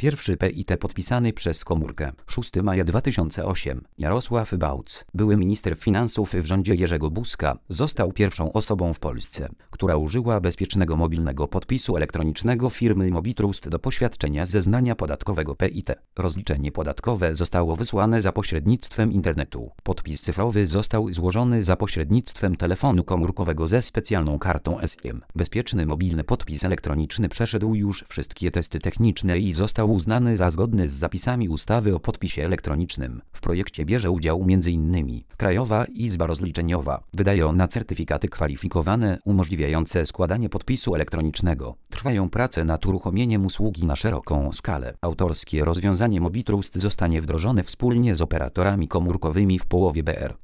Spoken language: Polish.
Pierwszy PIT podpisany przez komórkę. 6 maja 2008. Jarosław Bauc, były minister finansów w rządzie Jerzego Buzka, został pierwszą osobą w Polsce, która użyła bezpiecznego mobilnego podpisu elektronicznego firmy Mobitrust do poświadczenia zeznania podatkowego PIT. Rozliczenie podatkowe zostało wysłane za pośrednictwem internetu. Podpis cyfrowy został złożony za pośrednictwem telefonu komórkowego ze specjalną kartą SIM. Bezpieczny mobilny podpis elektroniczny przeszedł już wszystkie testy techniczne i został uznany za zgodny z zapisami ustawy o podpisie elektronicznym. W projekcie bierze udział m.in. Krajowa Izba Rozliczeniowa. Wydaje ona certyfikaty kwalifikowane umożliwiające składanie podpisu elektronicznego. Trwają prace nad uruchomieniem usługi na szeroką skalę. Autorskie rozwiązanie Mobitrust zostanie wdrożone wspólnie z operatorami komórkowymi w połowie BR.